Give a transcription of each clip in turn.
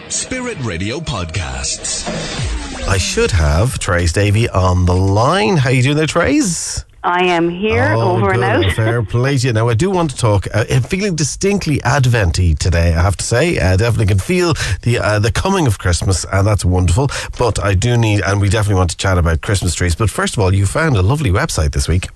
Spirit Radio Podcasts. I should have Trace Davy on the line. How you doing there, Trace? I am here, over good. and out. Fair play to you. Now, I do want to talk. I'm feeling distinctly Advent-y today, I have to say. I definitely can feel the coming of Christmas, and that's wonderful. But I do need, and we definitely want to chat about Christmas trees. But first of all, you found a lovely website this week.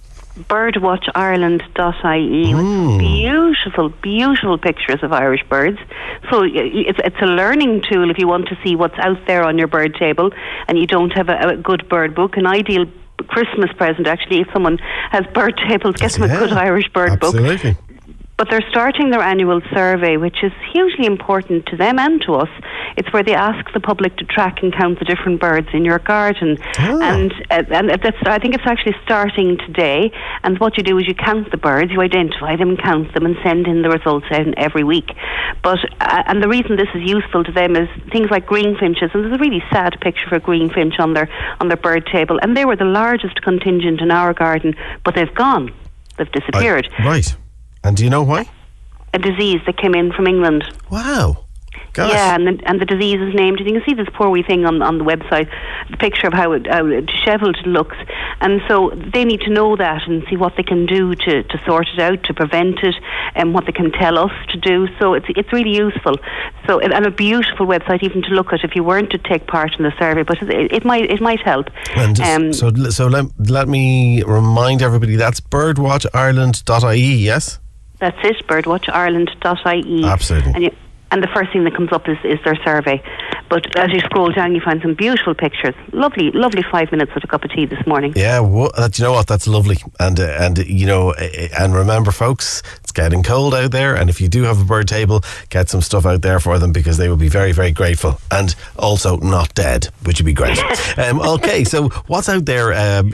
birdwatchireland.ie with beautiful, beautiful pictures of Irish birds. So it's a learning tool if you want to see what's out there on your bird table and you don't have a good bird book. An ideal Christmas present, actually, if someone has bird tables, get them a good Irish bird book. But they're starting their annual survey, which is hugely important to them and to us. It's where they ask the public to track and count the different birds in your garden. And that's, I think it's actually starting today. And what you do is you count the birds, you identify them, count them, and send in the results out every week. But and the reason this is useful to them is things like greenfinches. And there's a really sad picture of a greenfinch on their bird table. And they were the largest contingent in our garden, but they've gone. They've disappeared. Right. And do you know why? A disease that came in from England. Wow. Gosh. Yeah, and the disease is named. You can see this poor wee thing on the website, the picture of how dishevelled it looks. And so they need to know that and see what they can do to sort it out, to prevent it, and what they can tell us to do. So it's really useful. So and a beautiful website even to look at if you weren't to take part in the survey. But it might help. And so let me remind everybody, that's birdwatchireland.ie, yes? That's it, birdwatchireland.ie. Absolutely. And the first thing that comes up is their survey. But as you scroll down, you find some beautiful pictures. Lovely 5 minutes with a cup of tea this morning. Yeah, you know what? That's lovely. And remember, folks, it's getting cold out there. And if you do have a bird table, get some stuff out there for them because they will be very, very grateful. And also not dead, which would be great. Okay, so what's out there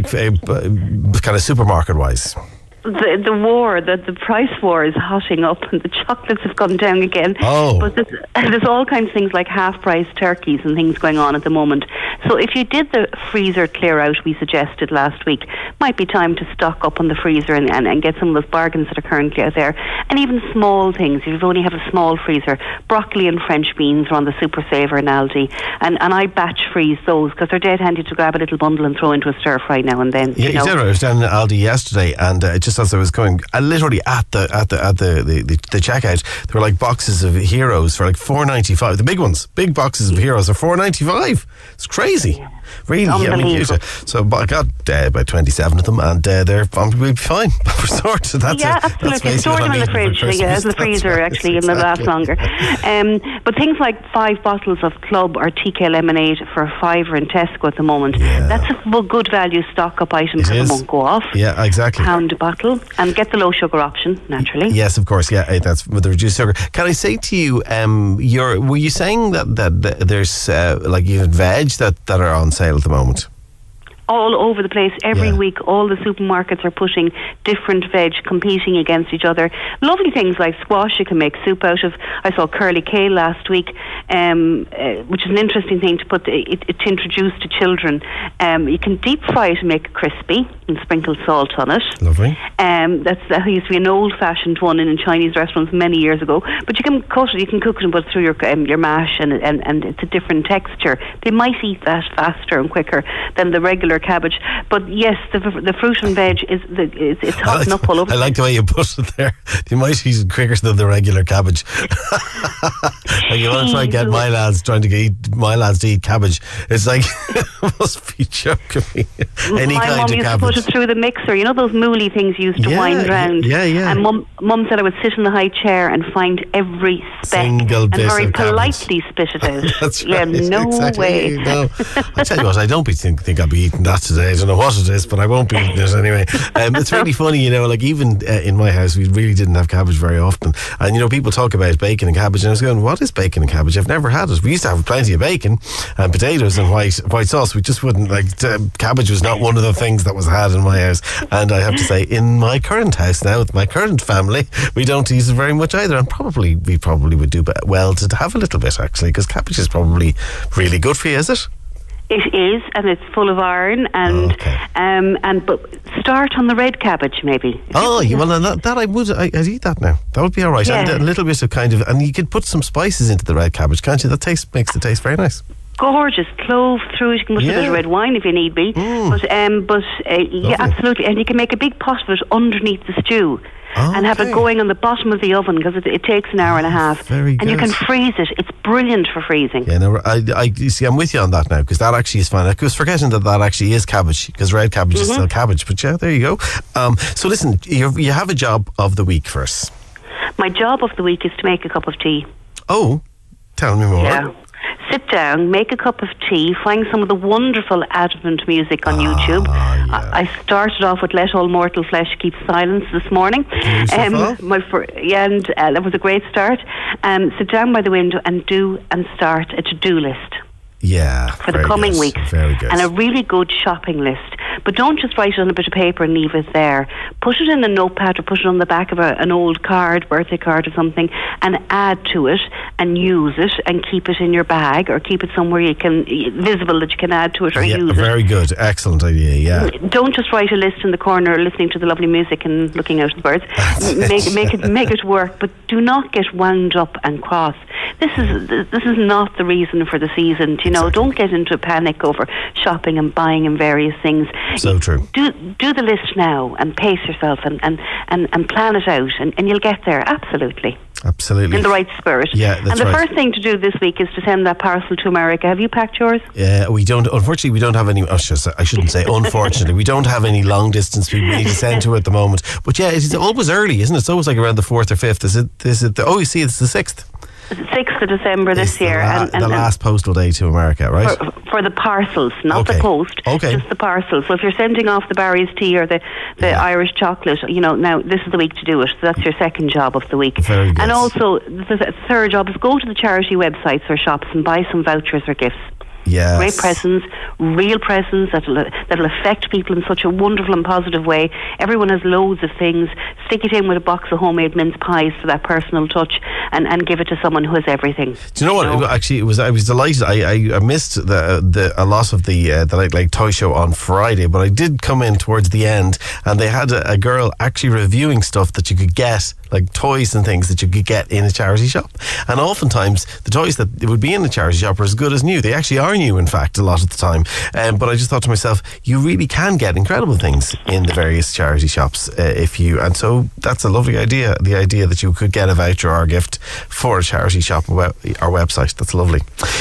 kind of supermarket-wise? The war, the price war is hotting up and the chocolates have gone down again. But there's all kinds of things like half-price turkeys and things going on at the moment. So if you did the freezer clear out we suggested last week, might be time to stock up on the freezer and get some of those bargains that are currently out there. And even small things, if you only have a small freezer, broccoli and French beans are on the Super Saver in Aldi. And I batch freeze those because they're dead handy to grab a little bundle and throw into a stir fry now and then. Yeah, you did right. I was down in Aldi yesterday and just as I was going, literally at the checkout, there were like boxes of Heroes for like $4.95. The big ones, big boxes of Heroes are $4.95. It's crazy. Yeah. Really, so I got about 27 of them, and they're probably fine. We're sorted. That's absolutely. Store them in the fridge, in the freezer, actually, and they'll last longer. But things like 5 bottles of Club or TK lemonade for £5 in Tesco at the moment. Yeah. That's a good value stock up item because it won't go off. Yeah, exactly. £1 a bottle, and get the low sugar option naturally. Yes, of course. Yeah, that's with the reduced sugar. Can I say to you, were you saying that there's like even veg that are on sale at the moment? All over the place every week. All the supermarkets are putting different veg competing against each other. Lovely things like squash you can make soup out of. I saw curly kale last week, which is an interesting thing to put to introduce to children. You can deep fry it and make it crispy and sprinkle salt on it. Lovely. That used to be an old-fashioned one in Chinese restaurants many years ago. But you can cut it, you can cook it and put it through your mash, and it's a different texture. They might eat that faster and quicker than the regular cabbage. But yes, the fruit and veg it's hot enough all over. I like the way you put it there. You might eat it quicker than the regular cabbage. Like you want to try and get my lads to eat cabbage. It's like must be joking me. Any my kind mum of used cabbage. to put it through the mixer. You know those mooly things you used to wind round. Yeah. And mum said I would sit in the high chair and find every speck single and bit very of politely spit it out. That's right. No exactly. way. No. I tell you what, I don't think I'll be eating that today. I don't know what it is, but I won't be eating it anyway. It's really funny, like even in my house, we really didn't have cabbage very often. And, people talk about bacon and cabbage, and I was going, what is bacon and cabbage? I've never had it. We used to have plenty of bacon and potatoes and white sauce. We just wouldn't, cabbage was not one of the things that was had in my house. And I have to say, in my current house now, with my current family, we don't use it very much either. And we probably would do well to have a little bit, actually, because cabbage is probably really good for you, is it? It is, and it's full of iron, and but start on the red cabbage maybe. Oh, I'd eat that now. That would be all right. Yeah. And a little bit of and you could put some spices into the red cabbage, can't you? That makes the taste very nice. Gorgeous clove through it. You can put a bit of red wine if you need be. But yeah, absolutely. And you can make a big pot of it underneath the stew. And have it going on the bottom of the oven because it takes an hour and a half. Very good. And you can freeze it. It's brilliant for freezing. Yeah, no, you see, I'm with you on that now because that actually is fine. I was forgetting that actually is cabbage because red cabbage is still cabbage. But yeah, there you go. So listen, you have a job of the week for us. My job of the week is to make a cup of tea. Oh, tell me more. Yeah. Sit down, make a cup of tea, find some of the wonderful Advent music on YouTube. Yeah. I started off with Let All Mortal Flesh Keep Silence this morning. That was a great start. Sit down by the window and start a to-do list. Yeah, for the coming weeks. Very good. And a really good shopping list. But don't just write it on a bit of paper and leave it there. Put it in a notepad or put it on the back of an old card, birthday card or something, and add to it and use it and keep it in your bag or keep it somewhere visible that you can add to it or use it. Very good. Excellent idea, yeah. Don't just write a list in the corner listening to the lovely music and looking out at the birds. Make it work, but do not get wound up and cross. This is not the reason for the season. Don't get into a panic over shopping and buying and various things. So true. Do the list now and pace yourself and plan it out and you'll get there. Absolutely. In the right spirit. Yeah, that's right. And the first thing to do this week is to send that parcel to America. Have you packed yours? Yeah, we don't. Unfortunately, we don't have any. I shouldn't say unfortunately. We don't have any long distance people we need to send to at the moment. But yeah, it's always early, isn't it? It's always like around the 4th or 5th. Is it? You see, it's the 6th. 6th of December this year. The last postal day to America, right? For the parcels, not the post, just the parcels. So if you're sending off the Barry's tea or the Irish chocolate, now this is the week to do it. So that's your second job of the week. Very good. And also, the third job is go to the charity websites or shops and buy some vouchers or gifts. Yes. Great presents, real presents that'll affect people in such a wonderful and positive way. Everyone has loads of things. Stick it in with a box of homemade mince pies for that personal touch, and give it to someone who has everything. Do you know what? Actually, I was delighted. I missed a lot of the toy show on Friday, but I did come in towards the end, and they had a girl actually reviewing stuff that you could get, like toys and things that you could get in a charity shop. And oftentimes the toys that would be in a charity shop are as good as new. They actually are new, in fact, a lot of the time. But I just thought to myself, you really can get incredible things in the various charity shops and so that's a lovely idea. The idea that you could get a voucher or a gift for a charity shop or our website. That's lovely.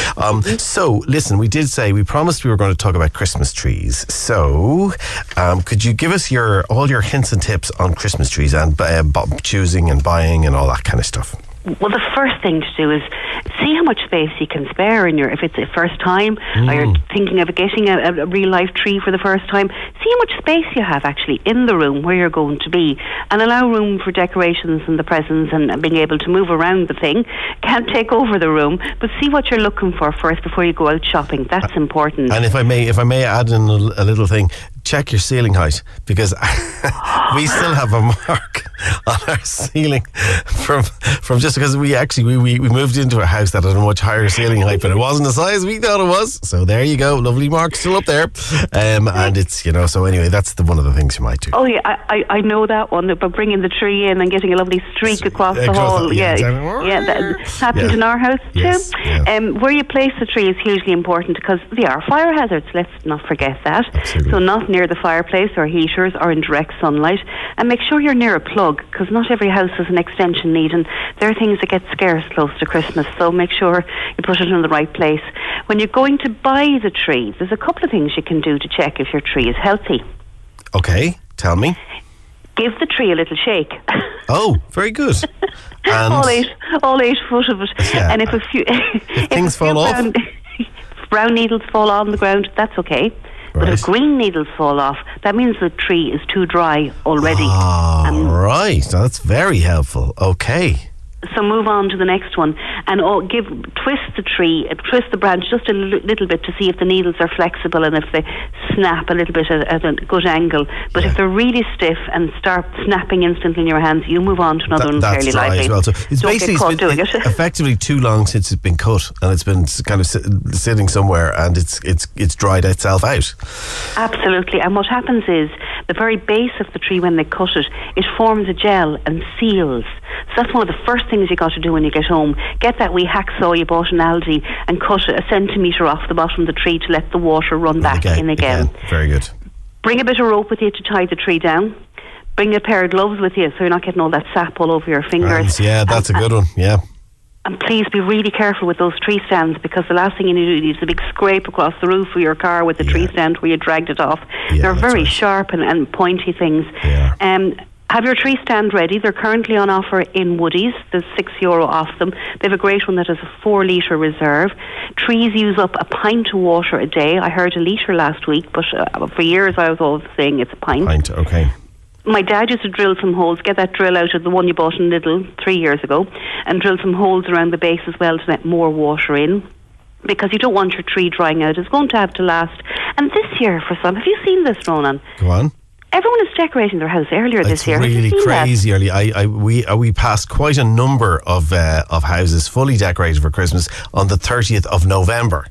So listen, we promised we were going to talk about Christmas trees. So could you give us all your hints and tips on Christmas trees and choosing and buying and all that kind of stuff? Well, the first thing to do is see how much space you can spare if it's a first time or you're thinking of getting a real life tree for the first time. See how much space you have actually in the room where you're going to be, and allow room for decorations and the presents and being able to move around the thing. Can't take over the room, but see what you're looking for first before you go out shopping. That's important. And if I may add in a little thing, check your ceiling height, because we still have a mark on our ceiling from just because we moved into a house that had a much higher ceiling height, but it wasn't the size we thought it was. So there you go, lovely mark still up there. And it's so anyway, that's one of the things you might do. Oh yeah, I know that one about bringing the tree in and getting a lovely streak across the hall. That happened in our house too. Where you place the tree is hugely important because they are fire hazards. Let's not forget that. Absolutely. So not near the fireplace or heaters or in direct sunlight, and make sure you're near a plug because not every house has an extension lead, and there are things that get scarce close to Christmas, so make sure you put it in the right place. When you're going to buy the tree, there's a couple of things you can do to check if your tree is healthy. Okay, tell me. Give the tree a little shake. Oh, very good. And all 8 foot of it. Yeah. And if things fall off, brown needles fall on the ground, that's okay. But if green needles fall off, that means the tree is too dry already. Right. Now that's very helpful. Okay. So move on to the next one, and twist the tree, twist the branch just a little bit to see if the needles are flexible and if they snap a little bit at a good angle. But if they're really stiff and start snapping instantly in your hands, you move on to another one fairly lightly. As well. So it's basically effectively too long since it's been cut, and it's been kind of sitting somewhere, and it's dried itself out. Absolutely. And what happens is the very base of the tree, when they cut it, it forms a gel and seals. So that's one of the first things you got to do when you get home. Get that wee hacksaw you bought in Aldi and cut a centimetre off the bottom of the tree to let the water run back in again. Very good. Bring a bit of rope with you to tie the tree down. Bring a pair of gloves with you so you're not getting all that sap all over your fingers. Yeah, that's a good one. Yeah. And please be really careful with those tree stands, because the last thing you need is a big scrape across the roof of your car with the tree stand where you dragged it off. They're very sharp and pointy things. Yeah. Have your tree stand ready. They're currently on offer in Woodies. There's €6 off them. They have a great one that has a 4-litre reserve. Trees use up a pint of water a day. I heard a litre last week, but for years I was always saying it's a pint. Okay. My dad used to drill some holes, get that drill out of the one you bought in Lidl 3 years ago, and drill some holes around the base as well to let more water in, because you don't want your tree drying out. It's going to have to last. And this year for some, have you seen this, Ronan? Go on. Everyone is decorating their house earlier this year. It's really crazy early. We passed quite a number of houses fully decorated for Christmas on the 30th of November.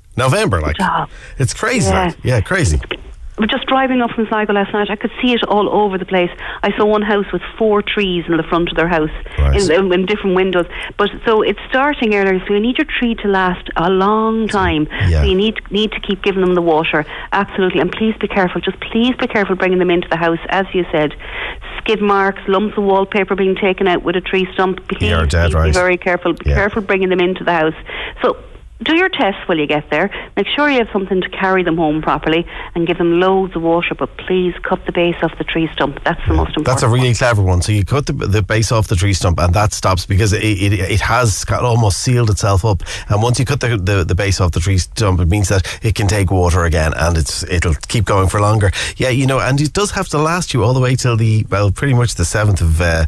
It's crazy. Yeah, crazy. But just driving up from Sligo last night, I could see it all over the place. I saw one house with 4 trees in the front of their house, in different windows. But so it's starting earlier, so you need your tree to last a long time. So you need to keep giving them the water. Absolutely. And please be careful. Just please be careful bringing them into the house. As you said, skid marks, lumps of wallpaper being taken out with a tree stump. Please be very careful. Be careful bringing them into the house. So do your tests while you get there. Make sure you have something to carry them home properly, and give them loads of water, but please cut the base off the tree stump. That's the most important. That's a really clever one. So you cut the base off the tree stump, and that stops, because it has almost sealed itself up, and once you cut the base off the tree stump, it means that it can take water again, and it'll keep going for longer. Yeah, and it does have to last you all the way till pretty much the 7th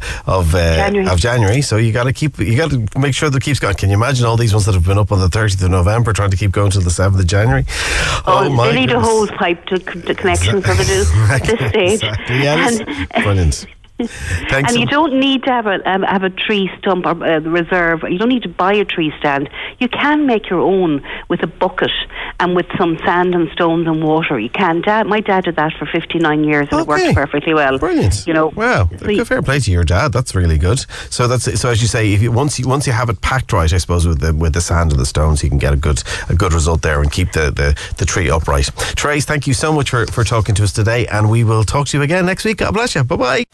of January. So you got to make sure that it keeps going. Can you imagine all these ones that have been up on the 30th of November trying to keep going till the 7th of January? They need a hose pipe to connection, so they do at this stage. Exactly. Yeah, brilliant. Thanks. And you don't need to have a tree stump or reserve. You don't need to buy a tree stand. You can make your own with a bucket and with some sand and stones and water. You can. My dad did that for 59 years, and it worked perfectly well. Brilliant. Wow. So fair play to your dad. That's really good. So as you say, once you have it packed right, I suppose with the sand and the stones, you can get a good result there and keep the tree upright. Therese, thank you so much for talking to us today, and we will talk to you again next week. God bless you. Bye bye.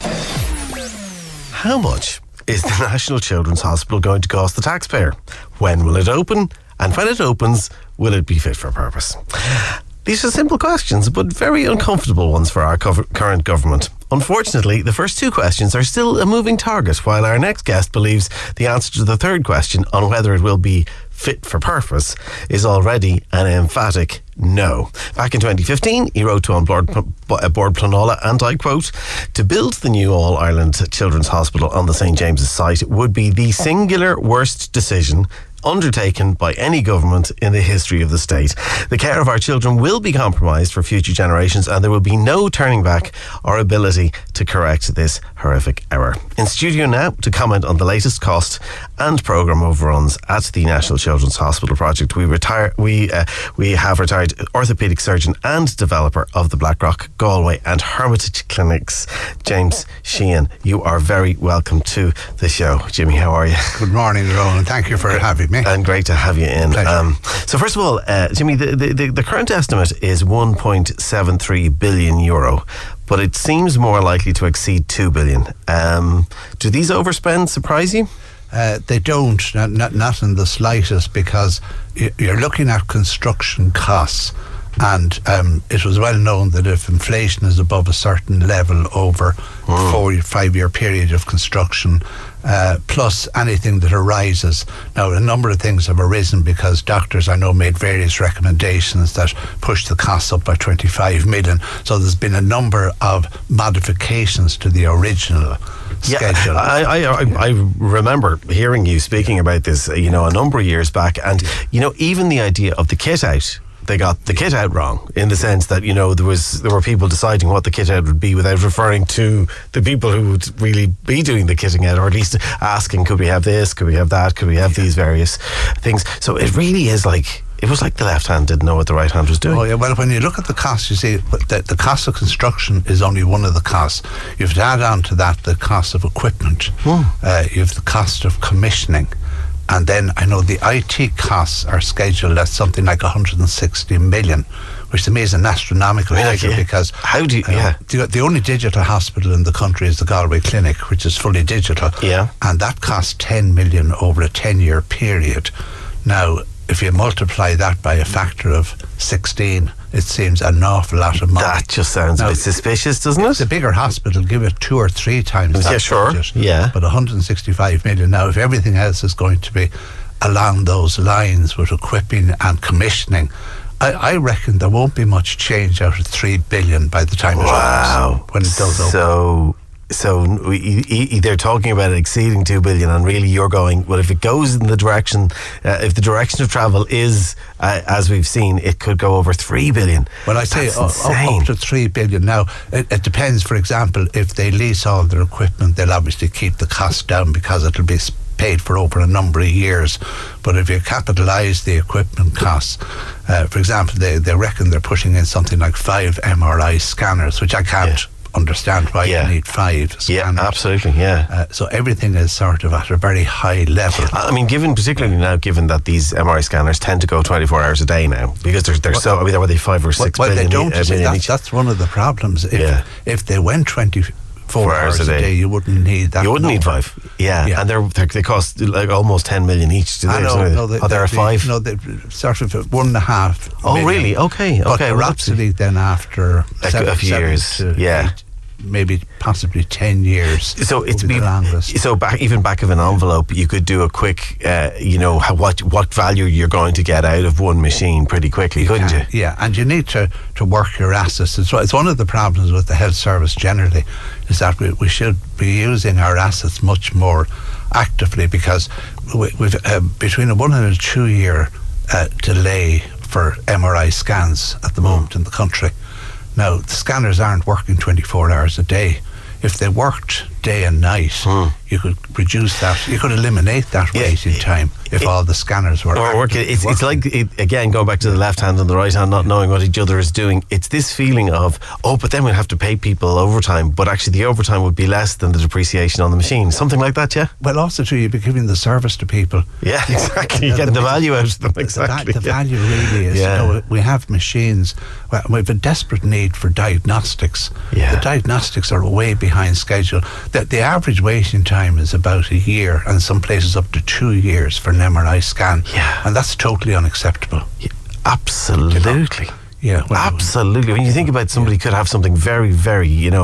How much is the National Children's Hospital going to cost the taxpayer? When will it open? And when it opens, will it be fit for purpose? These are simple questions, but very uncomfortable ones for our current government. Unfortunately, the first 2 questions are still a moving target, while our next guest believes the answer to the third question on whether it will be fit for purpose is already an emphatic no. Back in 2015, he wrote to Bord Pleanála, and I quote, "To build the new All-Ireland Children's Hospital on the St. James's site would be the singular worst decision undertaken by any government in the history of the state. The care of our children will be compromised for future generations, and there will be no turning back our ability to correct this horrific error." In studio now to comment on the latest cost and programme overruns at the National Children's Hospital project, we have retired orthopaedic surgeon and developer of the Blackrock, Galway and Hermitage clinics, James Sheehan. You are very welcome to the show. Jimmy, how are you? Good morning, Ronan. Thank you for having me. And great to have you in. So first of all, Jimmy, the current estimate is €1.73 billion, but it seems more likely to exceed 2 billion. Do these overspends surprise you? They don't, not in the slightest, because you're looking at construction costs, and it was well known that if inflation is above a certain level over a 4 or 5 year period of construction, plus anything that arises. Now, a number of things have arisen because doctors, I know, made various recommendations that pushed the costs up by 25 million. So there's been a number of modifications to the original schedule. I remember hearing you speaking about this, a number of years back, and even the idea of the kit out. They got the kit out wrong in the sense that there were people deciding what the kit out would be without referring to the people who would really be doing the kitting out, or at least asking, could we have this, could we have that, could we have these various things. So it really is like, it was like the left hand didn't know what the right hand was doing. Oh yeah, well, when you look at the cost, you see the cost of construction is only one of the costs. You have to add on to that the cost of equipment. You have the cost of commissioning. And then I know the IT costs are scheduled at something like 160 million, which to me is an astronomical figure, because how do you, the only digital hospital in the country is the Galway Clinic, which is fully digital. Yeah. And that costs 10 million over a 10-year period. Now, if you multiply that by a factor of 16, it seems an awful lot of money. That just sounds a bit suspicious, doesn't it? The bigger hospital give it 2 or 3 times that. Yeah, sure. Budget, yeah. But 165 million. Now, if everything else is going to be along those lines with equipping and commissioning, I reckon there won't be much change out of 3 billion by the time it opens, when it does open. So they're talking about it exceeding 2 billion, and really you're going, well, if it goes in the direction, if the direction of travel is, as we've seen, it could go over 3 billion. Well, I say up to 3 billion. Now, it depends. For example, if they lease all their equipment, they'll obviously keep the cost down because it'll be paid for over a number of years. But if you capitalise the equipment costs, for example, they reckon they're pushing in something like 5 MRI scanners, which I can't understand why you need 5 scanners. Yeah, absolutely, so everything is sort of at a very high level. I mean, particularly now, given that these MRI scanners tend to go 24 hours a day now, because they're so, I mean, were they 5 or 6 billion? Well, they don't. That's one of the problems. If they went 24 hours a day, you wouldn't need that. You wouldn't need 5. Yeah. And they cost like almost 10 million each. Do they? I know. There are 5. No, they sort of 1.5. Oh, million. Really? Okay. But they're obsolete then after a few years. 8, maybe possibly 10 years. So it's the longest. So back of an envelope, you could do a quick, what value you're going to get out of one machine pretty quickly, couldn't you? Yeah, and you need to work your assets. It's one of the problems with the health service generally, is that we should be using our assets much more actively, because we've between a 1 and a 2 year delay for MRI scans at the moment in the country. Now, the scanners aren't working 24 hours a day. If they worked day and night, you could reduce that. You could eliminate that waiting time if all the scanners were working. It's like, again, going back to the left hand and the right hand not knowing what each other is doing. It's this feeling of, but then we'll have to pay people overtime, but actually the overtime would be less than the depreciation on the machine. Something like that, yeah? Well, also too, you'd be giving the service to people. Yeah, exactly. You're getting the value out of them, exactly. The value really is, we have machines, we have a desperate need for diagnostics. Yeah. The diagnostics are way behind schedule. The average waiting time is about a year, and some places up to 2 years for an MRI scan. Yeah. And that's totally unacceptable. Yeah, absolutely. Yeah, absolutely. When you think about somebody could have something very, very,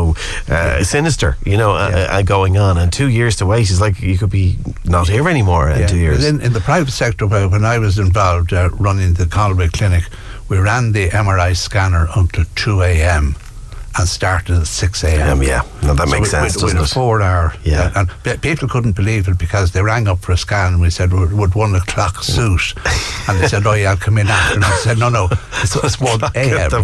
sinister, going on, and 2 years to wait is like you could be not here anymore in 2 years. In the private sector, when I was involved running the Galway Clinic, we ran the MRI scanner until 2 a.m. and started at 6 a.m. No, that makes sense, doesn't it? With a 4 hour. Yeah. And people couldn't believe it, because they rang up for a scan and we said, would 1 o'clock suit? And they said, I'll come in after. And I said, no, it's 1 a.m.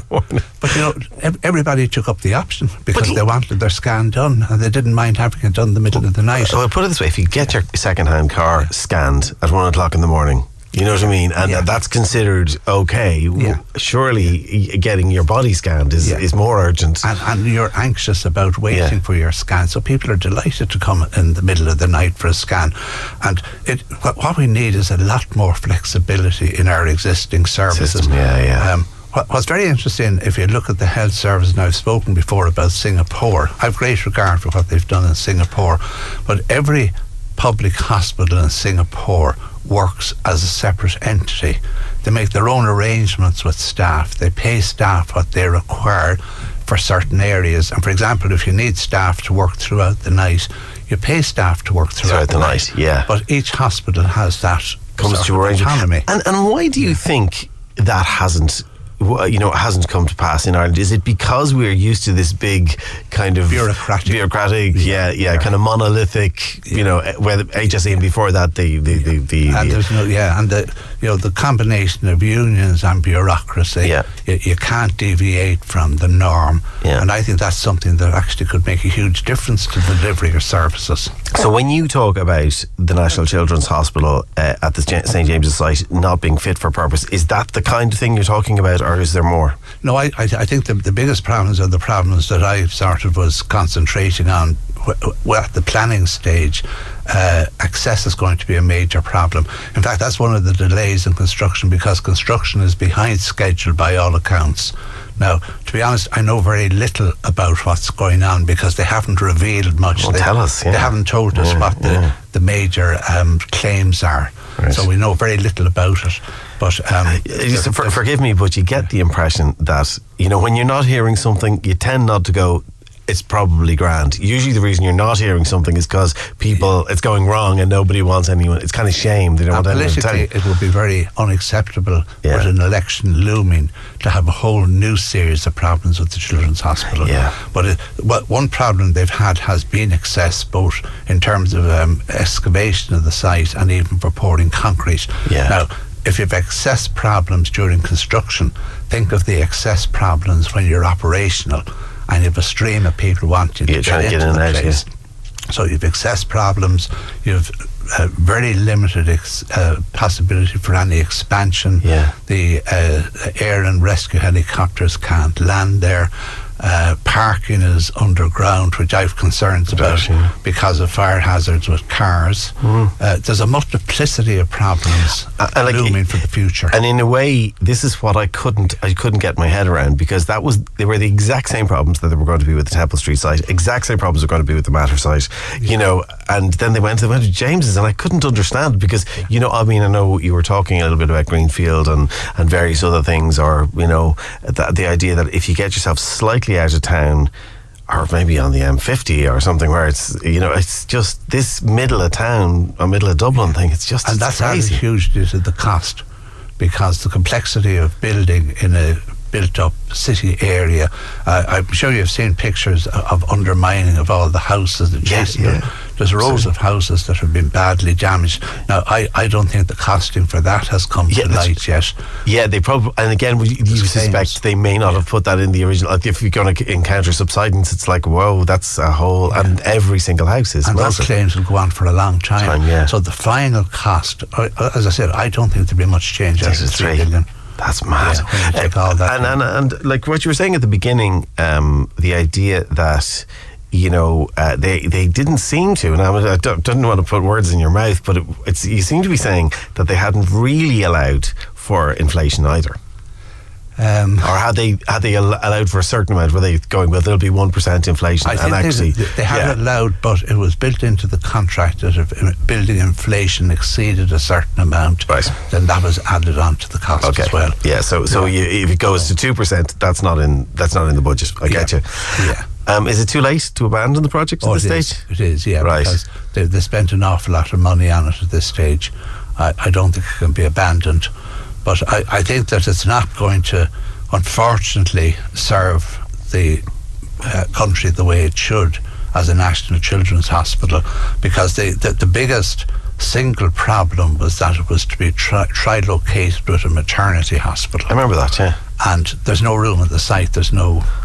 But everybody took up the option because they wanted their scan done, and they didn't mind having it done in the middle of the night. Well, put it this way, if you get your second-hand car scanned at 1 o'clock in the morning, you know what I mean? And that's considered okay. Yeah. Surely getting your body scanned is more urgent. And you're anxious about waiting for your scan. So people are delighted to come in the middle of the night for a scan. And what we need is a lot more flexibility in our existing services. What's very interesting, if you look at the health service, and I've spoken before about Singapore, I have great regard for what they've done in Singapore, but every public hospital in Singapore works as a separate entity. They make their own arrangements with staff. They pay staff what they require for certain areas. And for example, if you need staff to work throughout the night, you pay staff to work throughout the night. Yeah. But each hospital has that comes to arrangement. Autonomy. And why do you think that hasn't it hasn't come to pass in Ireland? Is it because we're used to this big kind of bureaucratic, kind of monolithic, where the HSE, and before that the combination of unions and bureaucracy, you can't deviate from the norm, and I think that's something that actually could make a huge difference to the delivery of services. So when you talk about the National Children's Hospital at the St James's site not being fit for purpose, is that the kind of thing you're talking about, or is there more? No, I think the biggest problems are the problems that I sort of was concentrating on. Well, at the planning stage, access is going to be a major problem. In fact, that's one of the delays in construction, because construction is behind schedule by all accounts. Now, to be honest, I know very little about what's going on, because they haven't revealed much. Well, tell us. They haven't told us what the major claims are. Right. So we know very little about it. But forgive me, but you get the impression that, when you're not hearing something, you tend not to go, it's probably grand. Usually the reason you're not hearing something is because it's going wrong and nobody wants anyone. It's kind of shame. They don't want anyone to tell you. It would be very unacceptable with an election looming to have a whole new series of problems with the Children's Hospital. Yeah. But one problem they've had has been excess, both in terms of excavation of the site and even for pouring concrete. Yeah. Now, if you have excess problems during construction, think of the excess problems when you're operational and you have a stream of people wanting to get into the place. So you have excess problems, you have very limited possibility for any expansion. The air and rescue helicopters can't land there. Parking is underground, which I have concerns about because of fire hazards with cars. There's a multiplicity of problems looming for the future. And in a way, this is what I couldn't get my head around, because they were the exact same problems that they were going to be with the Temple Street site, exact same problems were going to be with the Mater site, and then they went to James's, and I couldn't understand, because, I know you were talking a little bit about Greenfield and various other things, or, the idea that if you get yourself slightly out of town, or maybe on the M50 or something, where it's just this middle of town or middle of Dublin thing, it's just, and that's crazy. Added hugely to the cost, because the complexity of building in a built-up city area. I'm sure you've seen pictures of undermining of all the houses adjacent. There's rows of houses that have been badly damaged. Now, I don't think the costing for that has come to light yet. Yeah, they probably, and again, you suspect they may not have put that in the original. Like, if you're going to encounter subsidence, it's like, whoa, that's a whole, and every single house is. And those claims will go on for a long time. So the final cost, as I said, I don't think there'll be much change after 3 billion. That's mad. Take all that and like what you were saying at the beginning, the idea that they didn't seem to, and I don't want to put words in your mouth, but you seem to be saying that they hadn't really allowed for inflation either. Or had they allowed for a certain amount? Were they going, well, there'll be 1% inflation? I think they had allowed, but it was built into the contract that if building inflation exceeded a certain amount, then that was added on to the cost as well. Yeah, so if it goes to 2%, that's not in the budget. I get you. Yeah. Is it too late to abandon the project at this stage? It is, yeah, right. Because they spent an awful lot of money on it at this stage. I don't think it can be abandoned. But I think that it's not going to, unfortunately, serve the country the way it should as a National Children's Hospital, because the biggest single problem was that it was to be tri-located with a maternity hospital. I remember that, yeah. And there's no room at the site. There's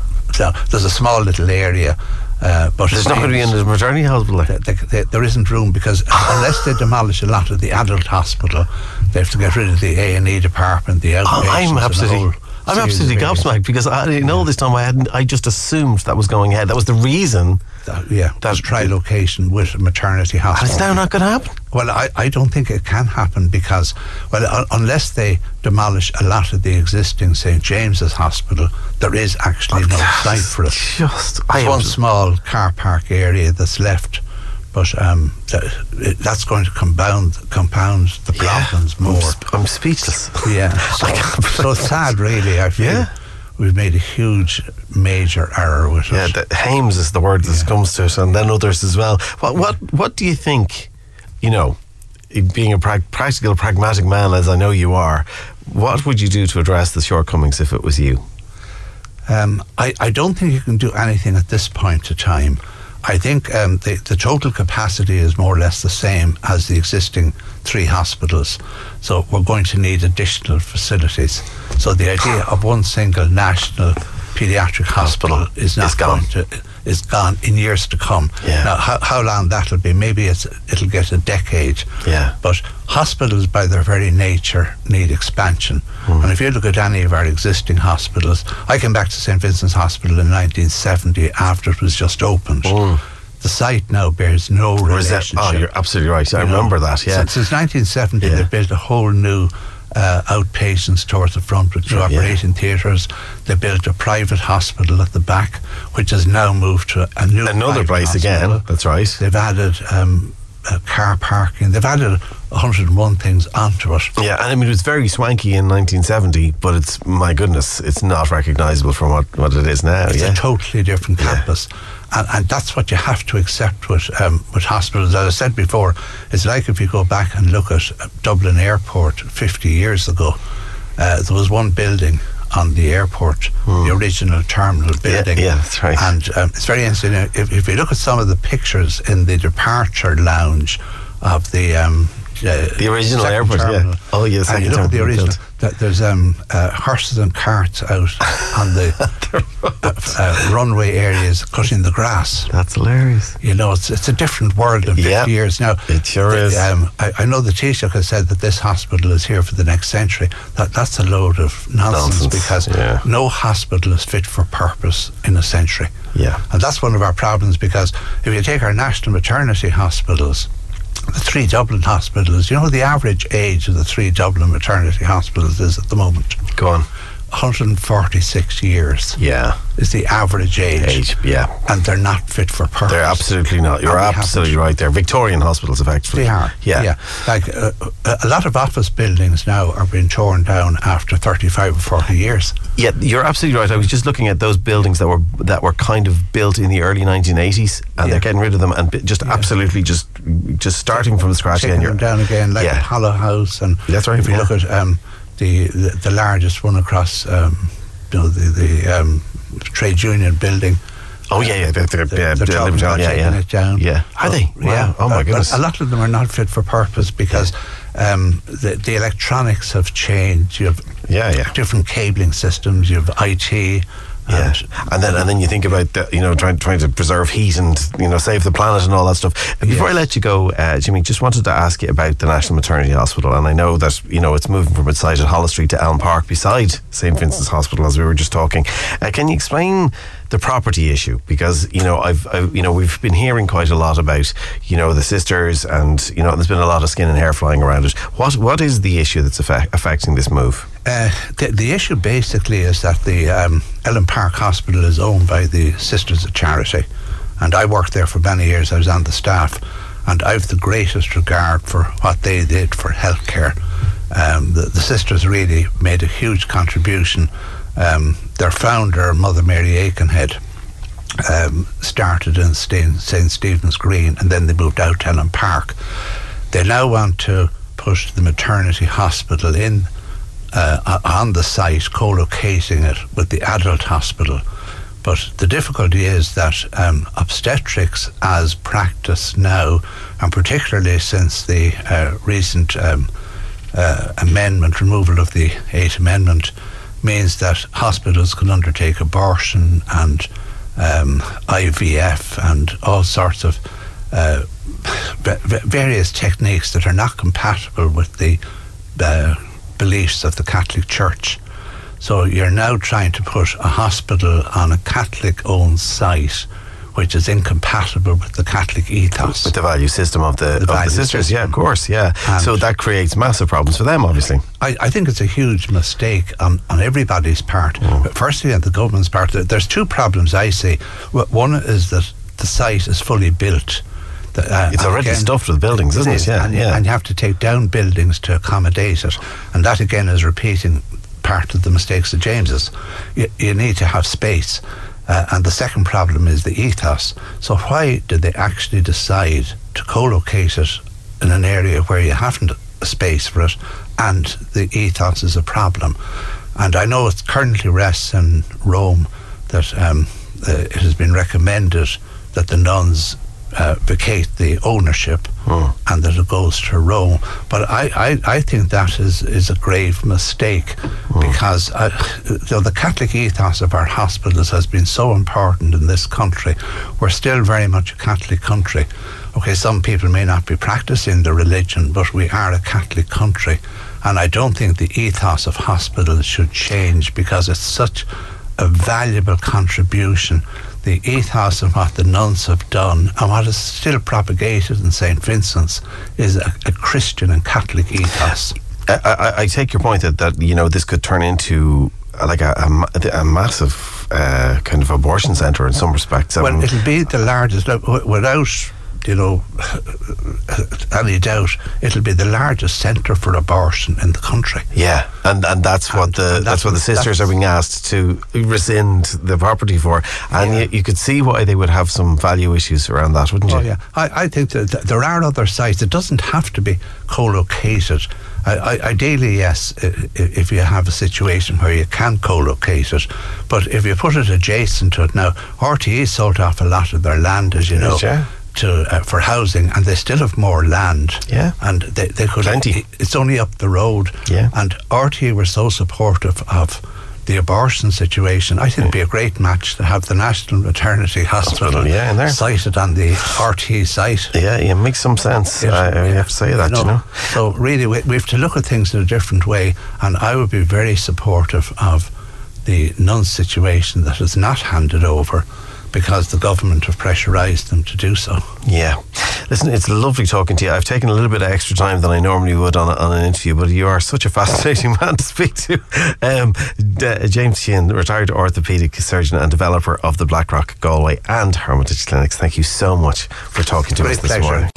a small little area. But there's not going to be in the maternity hospital there isn't room, because unless they demolish a lot of the adult hospital, they have to get rid of the A&E department, the outpatients. I'm absolutely gobsmacked, because I didn't know this time. I just assumed that was going ahead. That was the reason. That's tri-location with a maternity hospital. And it's now not going to happen? Well, I don't think it can happen, because, unless they demolish a lot of the existing St James's Hospital, there is actually no site for it. There's one small car park area that's left, but that's going to compound the problems more. I'm speechless. Yeah, so it's sad, really. I feel we've made a huge, major error with it. Yeah, Hames is the word that comes to it, and then others as well. What do you think, being a practical, pragmatic man, as I know you are, What would you do to address the shortcomings if it was you? I don't think you can do anything at this point of time. I think the total capacity is more or less the same as the existing 3 hospitals. So we're going to need additional facilities. So the idea of one single national paediatric hospital is gone in years to come. Yeah. Now, how long that'll be, maybe it'll get a decade. Yeah. But hospitals, by their very nature, need expansion. And if you look at any of our existing hospitals, I came back to St. Vincent's Hospital in 1970 after it was just opened. The site now bears no relationship. Oh, you're absolutely right. I remember that, yeah. Since 1970, they built a whole new outpatients towards the front with 2 operating theatres. They built a private hospital at the back, which has now moved to another place hospital. again. That's right. They've added car parking. They've added 101 things onto it. Yeah, and I mean, it was very swanky in 1970, but it's, my goodness, it's not recognisable from what it is now. It's a totally different campus. And that's what you have to accept with hospitals. As I said before, it's like if you go back and look at Dublin Airport 50 years ago, there was one building on the airport, the original terminal building. Yeah, that's right. And it's very interesting. If you look at some of the pictures in the departure lounge of the original airport, terminal, Oh, yes. and you look at the original, there's horses and carts out on the runway areas cutting the grass. That's hilarious. You know, it's a different world in 50 years now. It sure is. I know the Taoiseach has said that this hospital is here for the next century. That's a load of nonsense. Because no hospital is fit for purpose in a century. Yeah. And that's one of our problems, because if you take our national maternity hospitals, the 3 Dublin hospitals, you know, the average age of the 3 Dublin maternity hospitals is at the moment. Go on. 146 years. Yeah. Is the average age. Yeah. And they're not fit for purpose. They're absolutely not. You're absolutely right. They're Victorian hospitals, effectively. They are. Yeah. Like a lot of office buildings now are being torn down after 35 or 40 years. Yeah, you're absolutely right. I was just looking at those buildings that were kind of built in the early 1980s, and they're getting rid of them and absolutely just starting from scratch again. Taking them down again, like Hollow House, and that's right. If you look at the largest one across, the trade union building. Oh yeah, they're taking it down. Yeah, are they? Yeah. Oh my goodness. A lot of them are not fit for purpose because the electronics have changed. You have different cabling systems. You have IT. And then you think about trying to preserve heat and save the planet and all that stuff. Before I let you go, Jimmy, just wanted to ask you about the National Maternity Hospital, and I know that it's moving from its site at Holles Street to Elm Park beside St. Vincent's Hospital, as we were just talking. Can you explain the property issue? Because we've been hearing quite a lot about the sisters, and there's been a lot of skin and hair flying around it. What is the issue that's affecting this move? The issue basically is that the Elm Park Hospital is owned by the Sisters of Charity, and I worked there for many years. I was on the staff, and I have the greatest regard for what they did for healthcare. The sisters really made a huge contribution. Their founder, Mother Mary Aikenhead, started in St. Stephen's Green, and then they moved out to Elm Park. They now want to put the maternity hospital in on the site, co-locating it with the adult hospital. But the difficulty is that obstetrics as practice now, and particularly since the recent removal of the 8th Amendment, means that hospitals can undertake abortion and IVF and all sorts of various techniques that are not compatible with the beliefs of the Catholic Church. So you're now trying to put a hospital on a Catholic-owned site, which is incompatible with the Catholic ethos, with the value system of the sisters. Yeah, of course. Yeah. And so that creates massive problems for them, obviously. I think it's a huge mistake on everybody's part. But firstly, on the government's part, there's 2 problems I see. One is that the site is fully built. It's already stuffed with buildings, isn't it? And you have to take down buildings to accommodate it. And that again is repeating part of the mistakes of James's. You need to have space. And the second problem is the ethos. So why did they actually decide to co-locate it in an area where you haven't a space for it, and the ethos is a problem. And I know it currently rests in Rome that it has been recommended that the nuns vacate the ownership and that it goes to Rome. But I think that is a grave mistake because the Catholic ethos of our hospitals has been so important in this country. We're still very much a Catholic country. Okay, some people may not be practicing the religion, but we are a Catholic country. And I don't think the ethos of hospitals should change because it's such a valuable contribution. The ethos of what the nuns have done and what is still propagated in St. Vincent's is a Christian and Catholic ethos. I take your point that this could turn into like a massive kind of abortion centre in some respects. Well, it'll be the largest, without any doubt, it'll be the largest centre for abortion in the country. Yeah, and that's what the sisters are being asked to rescind the property for, and you could see why they would have some value issues around that, wouldn't you? Oh yeah, I think that there are other sites. It doesn't have to be co-located. Ideally, yes, if you have a situation where you can co-locate it, but if you put it adjacent to it now, RTE sold off a lot of their land, as you know. Yeah. For housing, and they still have more land. Yeah, and they could. Plenty. It's only up the road. Yeah, and RTE were so supportive of the abortion situation. I think it'd be a great match to have the National Maternity Hospital in there, sited on the RTE site. Yeah, it makes some sense. I have to say that, So really, we have to look at things in a different way, and I would be very supportive of the nuns situation that is not handed over, because the government have pressurised them to do so. Yeah. Listen, it's lovely talking to you. I've taken a little bit of extra time than I normally would on an interview, but you are such a fascinating man to speak to. James Sheehan, retired orthopaedic surgeon and developer of the Blackrock, Galway and Hermitage Clinics. Thank you so much for talking to us this morning.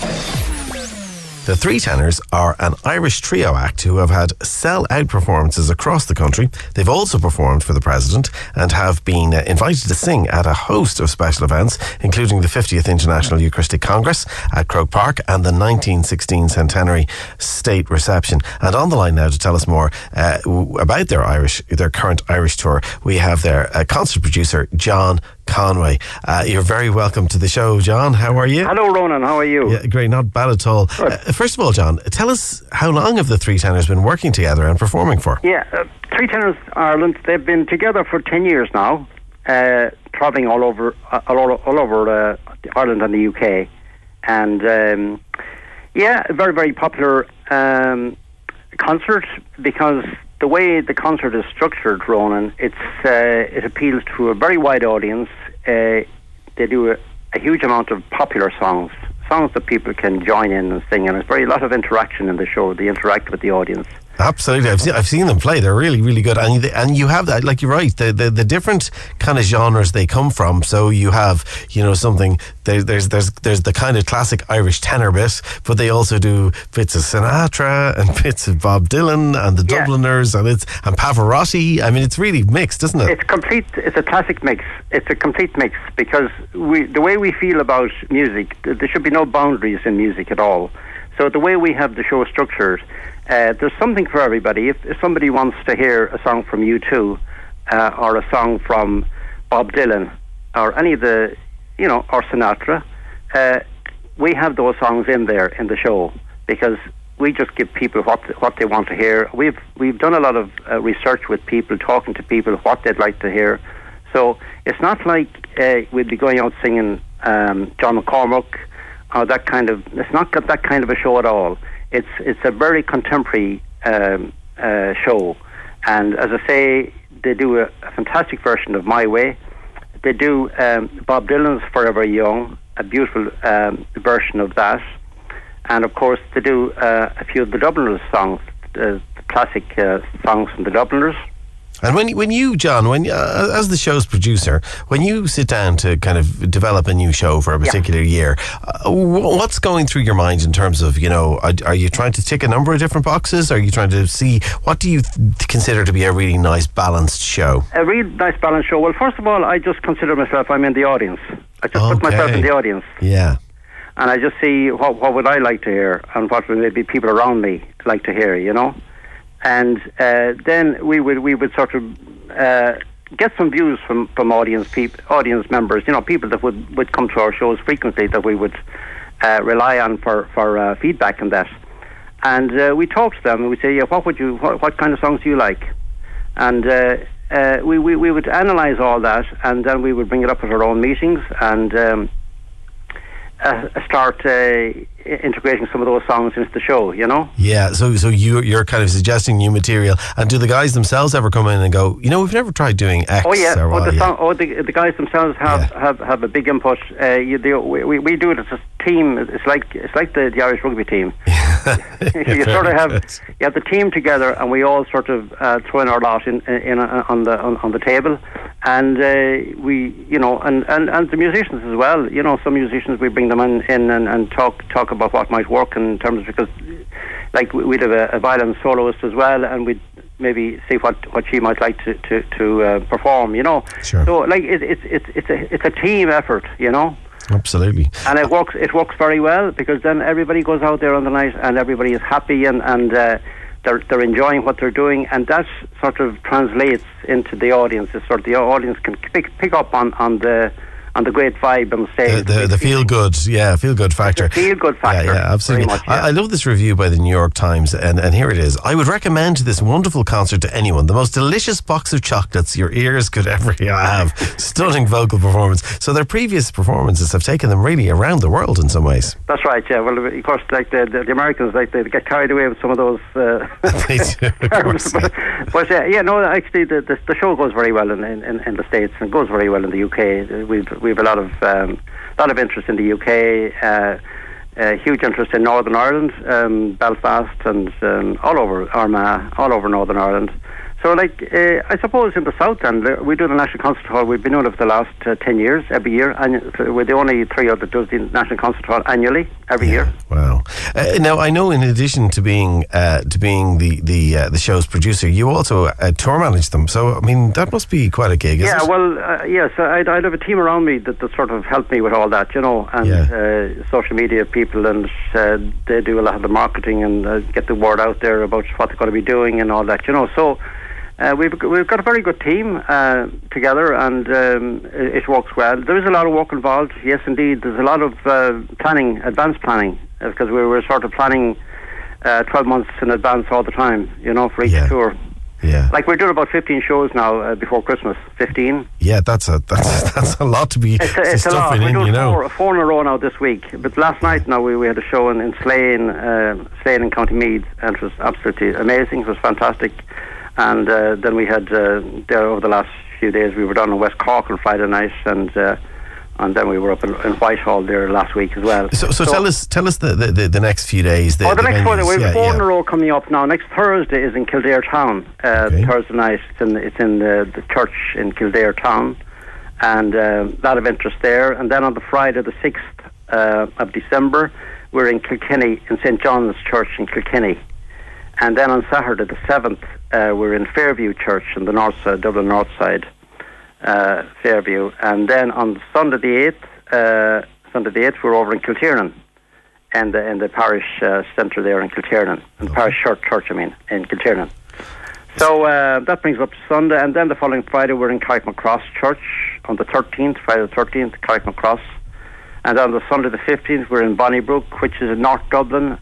The Three Tenors are an Irish trio act who have had sell-out performances across the country. They've also performed for the President and have been invited to sing at a host of special events, including the 50th International Eucharistic Congress at Croke Park and the 1916 Centenary State Reception. And on the line now to tell us more about their current Irish tour, we have their concert producer, John Conway. You're very welcome to the show, John. How are you? Hello, Ronan. How are you? Yeah, great. Not bad at all. First of all, John, tell us, how long have the Three Tenors been working together and performing for? Yeah, Three Tenors Ireland, they've been together for 10 years now, travelling all over Ireland and the UK. And, a very, very popular concert, because the way the concert is structured, Ronan, it appeals to a very wide audience. They do a huge amount of popular songs that people can join in and sing, and there's a lot of interaction in the show. They interact with the audience. Absolutely, I've seen them play. They're really, really good, and you have that. Like, you're right. The different kind of genres they come from. So you have, something. There's the kind of classic Irish tenor bit, but they also do bits of Sinatra and bits of Bob Dylan and the Dubliners and Pavarotti. I mean, it's really mixed, isn't it? It's complete. It's a classic mix. It's a complete mix, because the way we feel about music, there should be no boundaries in music at all. So the way we have the show structured, there's something for everybody. If somebody wants to hear a song from U2 or a song from Bob Dylan or any of the, or Sinatra, we have those songs in there in the show, because we just give people what they want to hear. We've done a lot of research with people, talking to people what they'd like to hear. So it's not like we'd be going out singing John McCormack or that kind of. It's not got that kind of a show at all. It's a very contemporary show, and as I say, they do a fantastic version of My Way. They do Bob Dylan's Forever Young, a beautiful version of that, and of course they do a few of the Dubliners songs, the classic songs from the Dubliners. And when you, John, as the show's producer, when you sit down to kind of develop a new show for a particular year, what's going through your mind in terms of, are you trying to tick a number of different boxes? Are you trying to see, what do you consider to be a really nice balanced show? A really nice balanced show. Well, first of all, I just consider myself, I'm in the audience. I just put myself in the audience. Yeah. And I just see what would I like to hear, and what would maybe people around me like to hear, and then we would sort of get some views from audience members, people that would come to our shows frequently, that we would rely on for feedback on that. And we talk to them and we say, what kind of songs do you like? And we would analyse all that, and then we would bring it up at our own meetings and start integrating some of those songs into the show, Yeah, so you're kind of suggesting new material. And do the guys themselves ever come in and go, we've never tried doing X? Oh yeah, or the guys themselves have a big input. We do it as a team. It's like the Irish rugby team. You sort of have the team together, and we all sort of throw in our lot on the table, and we and the musicians as well. Some musicians, we bring them in and talk about what might work in terms, because like we'd have a violin soloist as well, and we'd maybe see what she might like to perform. Sure. So like it's a team effort. Absolutely. And it works very well, because then everybody goes out there on the night and everybody is happy and they're enjoying what they're doing, and that sort of translates into the audience. It's sort of the audience can pick up on the great vibe on stage. The feel good factor. The feel good factor. Yeah, absolutely. Very much, yeah. I love this review by the New York Times, and here it is. I would recommend this wonderful concert to anyone. The most delicious box of chocolates your ears could ever have. Stunning vocal performance. So their previous performances have taken them really around the world in some ways. That's right, yeah. Well, of course, like the Americans, like they get carried away with some of those. They do, of course. But actually, the show goes very well in the States, and goes very well in the UK. We've a lot of interest in the UK, huge interest in Northern Ireland, Belfast, and all over Armagh, all over Northern Ireland. So, I suppose in the South End, we do the National Concert Hall. We've been doing it for the last 10 years, every year. And we're the only trio that does the National Concert Hall annually, every year. Wow! Now, I know, in addition to being the show's producer, you also tour manage them. So, I mean, that must be quite a gig, isn't it? Well, yes. I'd have a team around me that sort of help me with all that, and social media people, and they do a lot of the marketing and get the word out there about what they're going to be doing and all that, So. We've got a very good team together, and it works well. There is a lot of work involved. Yes, indeed. There's a lot of advanced planning, because we were sort of planning 12 months in advance all the time, for each tour. Yeah. Like we're doing about 15 shows now before Christmas. 15. Yeah, that's a lot to be it's a lot. We're doing four in a row now this week. But last night now we had a show in Slane in County Meath, and it was absolutely amazing. It was fantastic. And then we had there over the last few days, we were down in West Cork on Friday night, and then we were up in Whitehall there last week as well. So tell us the next few days. The next 4 days. We have 4 in a row coming up now. Next Thursday is in Kildare Town. Thursday night, it's in the church in Kildare Town, and a lot of interest there. And then on the Friday, the 6th of December, we're in Kilkenny, in St. John's Church in Kilkenny. And then on Saturday, the 7th, we're in Fairview Church in the north side, Dublin north side, Fairview. And then on Sunday the 8th, we're over in Kiltiernan, in the parish centre there in Kiltiernan, in the parish church, in Kiltiernan. So that brings us up to Sunday, and then the following Friday, we're in Carrickmacross Church on the 13th, Friday the 13th, Carrickmacross. And on the Sunday the 15th, we're in Bonnybrook, which is in North Dublin,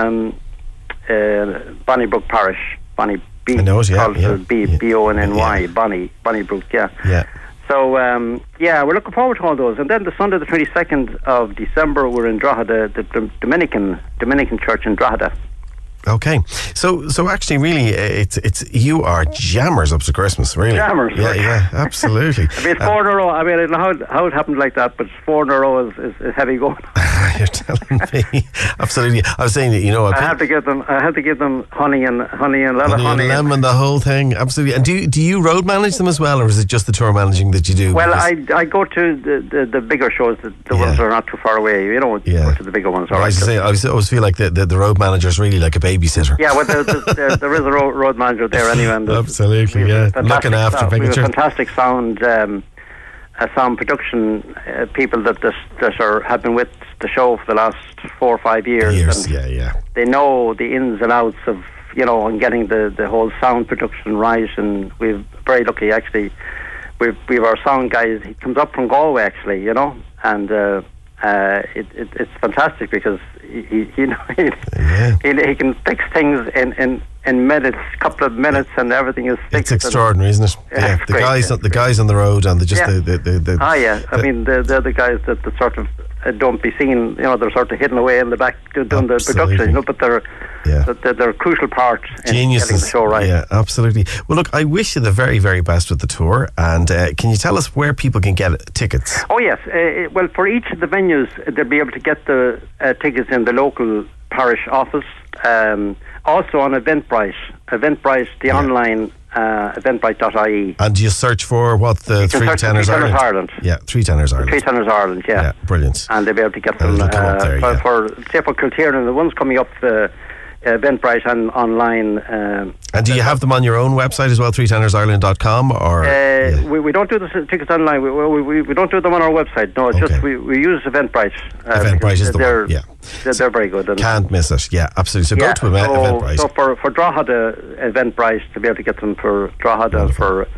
Bonnybrook Parish, Bonny B, B-O-N-N-Y, Bonnybrook, yeah. So, we're looking forward to all those. And then the Sunday, the 22nd of December, we're in Drogheda, the Dominican Church in Drogheda. Okay, so actually, really, it's you are jammers up to Christmas, really. Jammers, yeah, absolutely. It's 4 in a row. I mean, I don't know how it happened like that, but 4 in a row is heavy going. You're telling me, absolutely. I was saying that I had to give them honey and lemon, the whole thing, absolutely. And do you road manage them as well, or is it just the tour managing that you do? Well, I go to the bigger shows, the ones that are not too far away. Go to the bigger ones. I always feel like the road manager is really like a babysitter. Yeah, well, there is a road manager there anyway. Absolutely, yeah. Looking after we have picture. Fantastic sound production people that have been with the show for the last 4 or 5 years. And they know the ins and outs of and getting the whole sound production right. And we're very lucky, actually. We've our sound guy. He comes up from Galway, actually, and it's fantastic because he can fix things in minutes, couple of minutes, and everything is fixed. It's extraordinary, isn't it? Yeah, the guys on the road and the I mean, they're the guys that sort of don't be seen. They're sort of hidden away in the back doing the production. But they're a crucial part in geniuses. Getting the show right. Yeah, absolutely. Well, look, I wish you the very, very best with the tour. And can you tell us where people can get tickets? Oh yes. Well, for each of the venues, they'll be able to get the tickets in the local parish office. Also on Eventbrite, the online eventbrite.ie. And you search for what the Three Tenors Ireland? Yeah, Three Tenors Ireland. Three Tenors Ireland, yeah. Yeah, brilliant. And they'll be able to get them for Kiltiernan, the ones coming up Eventbrite and online. And do you have them on your own website as well, threetenorsIreland.com? Or we don't do the tickets online. We don't do them on our website. No, it's just we use Eventbrite. Eventbrite is the one. Yeah, they're very good. And can't miss it. Yeah, absolutely. So go to Eventbrite. So for Drogheda, Eventbrite, to be able to get them for Drogheda, for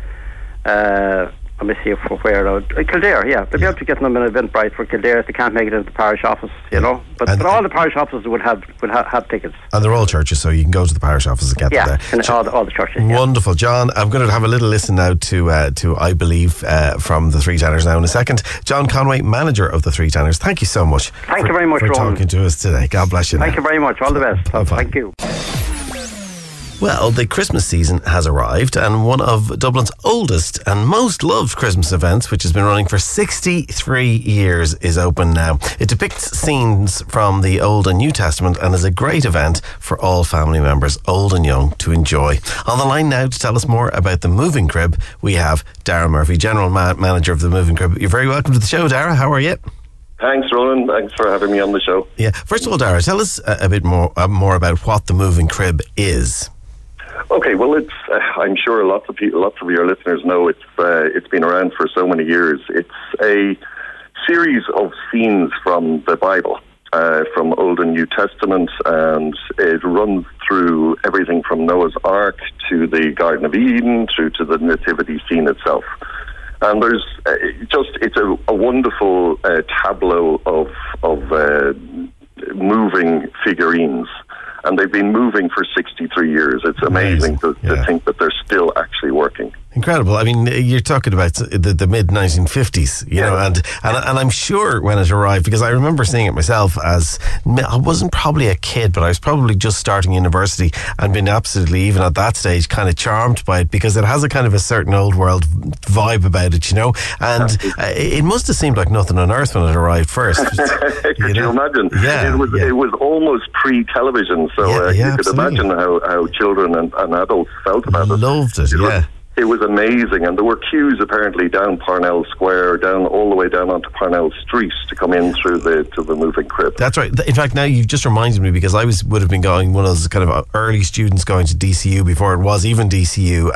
let me see for where Kildare. Yeah, they'll be able to get them in Eventbrite for Kildare if they can't make it into the parish office. But all the parish offices would have tickets. And they're all churches, so you can go to the parish office and get them there. And all the churches. Wonderful, John. I'm going to have a little listen now to I Believe from the Three Tenors now in a second. John Conway, manager of the Three Tenors. Thank you so much. Thank you very much, for Rowan. talking to us today. God bless you. Thank you very much. All the best. Bye-bye. Thank you. Well, the Christmas season has arrived, and one of Dublin's oldest and most loved Christmas events, which has been running for 63 years, is open now. It depicts scenes from the Old and New Testament and is a great event for all family members, old and young, to enjoy. On the line now to tell us more about the Moving Crib, we have Dara Murphy, General Manager of the Moving Crib. You're very welcome to the show, Dara. How are you? Thanks, Ronan. Thanks for having me on the show. Yeah. First of all, Dara, tell us a bit more about what the Moving Crib is. Okay, well, it's. I'm sure lots of your listeners know it's been around for so many years. It's a series of scenes from the Bible, from Old and New Testament, and it runs through everything from Noah's Ark to the Garden of Eden, through to the nativity scene itself. And there's it's a wonderful tableau of moving figurines. And they've been moving for 63 years. It's amazing to think that they're still actually working. Incredible. I mean, you're talking about the mid-1950s, you know, and I'm sure when it arrived, because I remember seeing it myself I wasn't probably a kid, but I was probably just starting university and been absolutely, even at that stage, kind of charmed by it, because it has a kind of a certain old world vibe about it, you know, and it must have seemed like nothing on earth when it arrived first. Could you imagine? Yeah, it was almost pre-television, so you could imagine how children and adults felt about it. Loved it, It was amazing, and there were queues apparently down Parnell Square, all the way down onto Parnell Street to come in through to the Moving Crib. That's right. In fact, now you've just reminded me, because I would have been one of those kind of early students going to DCU before it was even DCU,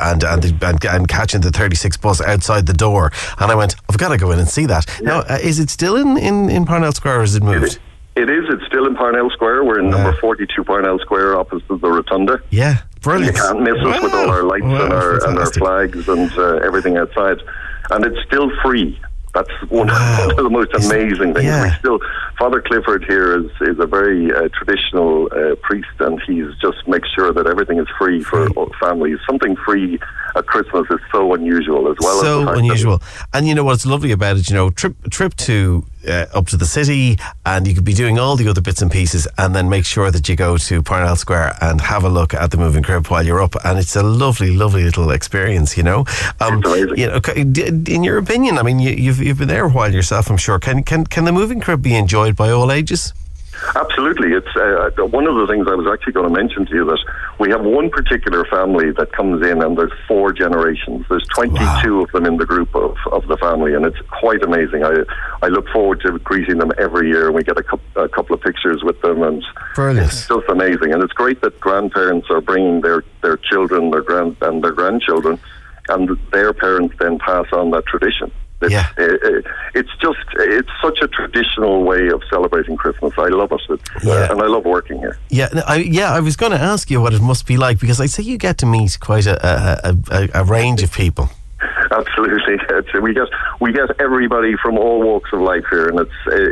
and catching the 36 bus outside the door, and I went, I've got to go in and see that. Yeah. Now, is it still in Parnell Square, or has it moved? It is. It's still in Parnell Square. We're in number 42 Parnell Square, opposite the Rotunda. Yeah, brilliant. You can't miss us with all our lights and our flags and everything outside. And it's still free. That's one of the most amazing things. Yeah. Father Clifford here is a very traditional priest, and he's just makes sure that everything is free for families. Something free at Christmas is so unusual, as well. So unusual. And you know what's lovely about it? You know, trip to up to the city, and you could be doing all the other bits and pieces, and then make sure that you go to Parnell Square and have a look at the Moving Crib while you're up, and it's a lovely, lovely little experience. You know, it's amazing. You know, in your opinion, I mean, you've been there a while yourself, I'm sure. Can the Moving Crib be enjoyed by all ages? Absolutely. It's one of the things I was actually going to mention to you, that we have one particular family that comes in, and there's 4 generations. There's 22 of them in the group of the family, and it's quite amazing. I look forward to greeting them every year, and we get a couple of pictures with them, and brilliant. It's just amazing. And it's great that grandparents are bringing their children, their grandchildren, and their parents then pass on that tradition. It's such a traditional way of celebrating Christmas. I love it, and I love working here. I was going to ask you what it must be like, because I'd say you get to meet quite a range of people. Absolutely, we get everybody from all walks of life here, and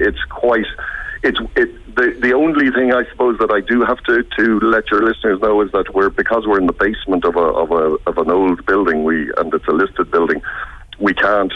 the only thing I suppose that I do have to let your listeners know is that because we're in the basement of an old building, and it's a listed building, we can't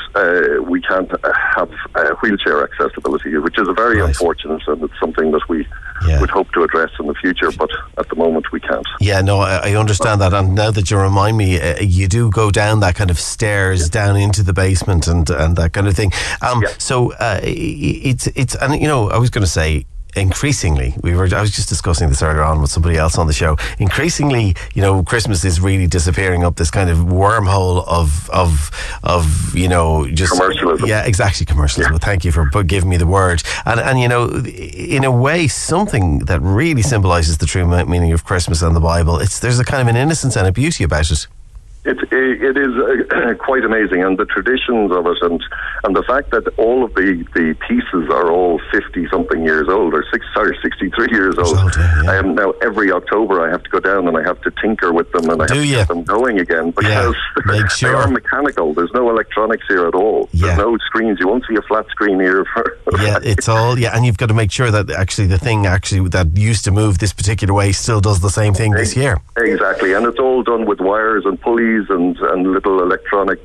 have wheelchair accessibility, which is very unfortunate, and it's something that we would hope to address in the future, but at the moment we can't. Yeah, no, I understand that, and now that you remind me, you do go down that kind of stairs down into the basement and that kind of thing. So it's and I was going to say, increasingly, I was just discussing this earlier on with somebody else on the show. Increasingly, Christmas is really disappearing up this kind of wormhole of just commercialism. Yeah, exactly, commercialism. Well, thank you for giving me the word. And in a way, something that really symbolises the true meaning of Christmas and the Bible. There's a kind of an innocence and a beauty about it. It is quite amazing, and the traditions of it, and the fact that all of the pieces are all 50-something years old, or 63 years old. Now every October I have to go down and I have to tinker with them, and I have to get them going again, because they are mechanical. There's no electronics here at all. There's no screens. You won't see a flat screen here. It's all and you've got to make sure that actually the thing that used to move this particular way still does the same thing this year. Exactly, and it's all done with wires and pulleys and little electronic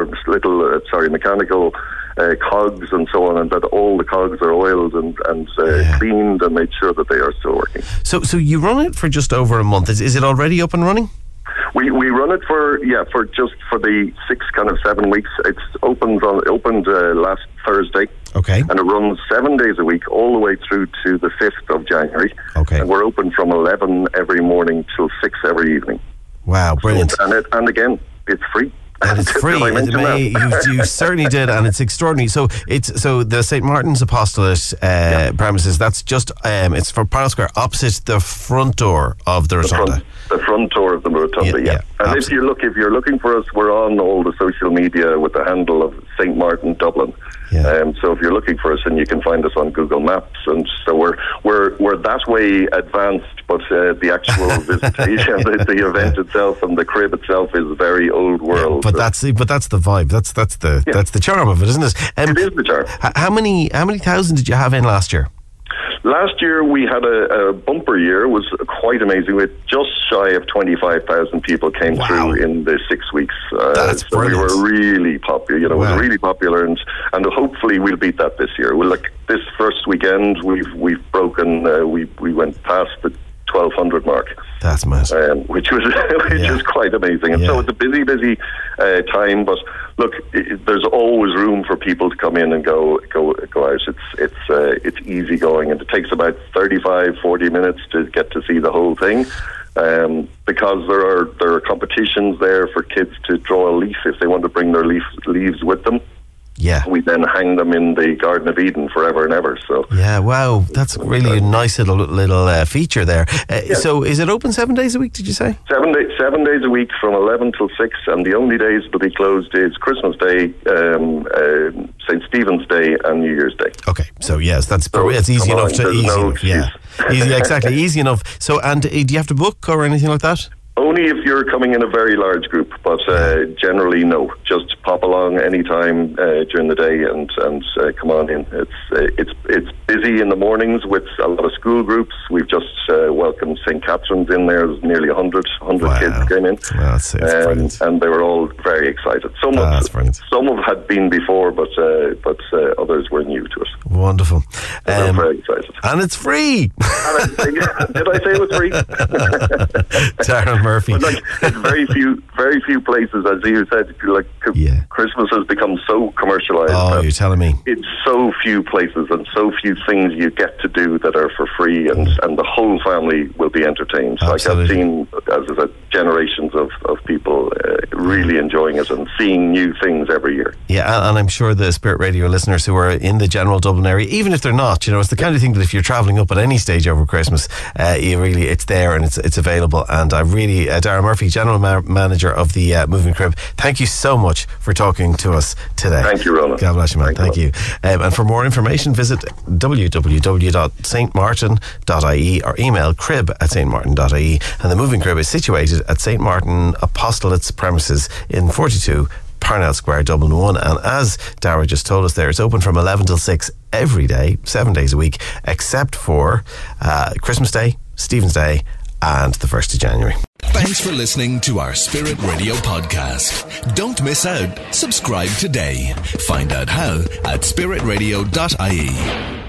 mechanical cogs and so on, and that all the cogs are oiled and cleaned and made sure that they are still working. So you run it for just over a month. Is it already up and running? We run it for the 7 weeks. It's opened last Thursday. Okay. And it runs 7 days a week all the way through to the 5th of January. Okay. And we're open from 11 every morning till 6 every evening. Wow, brilliant. And again, it's free. And it's free. You certainly did, and it's extraordinary. So the St. Martin's Apostolate premises. That's just it's for Parnell Square, opposite the front door of the Rotunda. The front door of the Rotunda. Yeah. And if you're looking for us, we're on all the social media with the handle of St. Martin Dublin. Yeah. So if you're looking for us, and you can find us on Google Maps, and so we're that way advanced, but the actual visitation, the event itself, and the crib itself is very old world. But that's the vibe. That's the charm of it, isn't it? It is the charm. How many thousand did you have in last year? Last year we had a bumper year. It was quite amazing. With just shy of 25,000 people came through in the 6 weeks. That's so we were really popular. It was really popular, and hopefully we'll beat that this year. This first weekend we've broken. We went past the 1,200 mark. That's massive. Which is quite amazing. And so it's a busy time, but look, there's always room for people to come in and go out. It's easy going, and it takes about 35-40 minutes to get to see the whole thing. Because there are competitions there for kids to draw a leaf if they want to bring their leaves with them. Yeah. We then hang them in the Garden of Eden forever and ever. So wow, that's really a nice little feature there. So is it open 7 days a week, did you say? 7 days a week from 11 till 6, and the only days that'll be closed is Christmas Day, St. Stephen's Day, and New Year's Day. Okay, so yes, it's easy enough easy enough. So, and do you have to book or anything like that? Only if you're coming in a very large group, but generally no. Just pop along anytime during the day and come on in. It's busy in the mornings with a lot of school groups. We've just welcomed St. Catherine's in there. There's nearly 100 kids came in. Wow, that's brilliant. And they were all very excited. Some have had been before, but others were new to it. Wonderful. They're very excited. And it's free. Did I say it was free? Darren Murphy. But very few places, as you said, Christmas has become so commercialised. Oh, you're telling me. It's so few places and so few things you get to do that are for free, and the whole family will be entertained. Absolutely. I've seen, as I said, generations of people really enjoying it and seeing new things every year. Yeah, and I'm sure the Spirit Radio listeners who are in the general Dublin area, even if they're not, it's the kind of thing that if you're travelling up at any stage over Christmas, it's there and it's available. And I really, Darragh Murphy, General Manager of the Moving Crib, thank you so much for talking to us today. Thank you, Ronan. God bless you, man. Thank you. And for more information, visit www.stmartin.ie or email crib@stmartin.ie. And the Moving Crib is situated at St. Martin Apostolate's premises in 42 Parnell Square, Dublin 1. And as Darragh just told us there, it's open from 11 till 6 every day, 7 days a week, except for Christmas Day, Stephen's Day, and the 1st of January. Thanks for listening to our Spirit Radio podcast. Don't miss out. Subscribe today. Find out how at spiritradio.ie.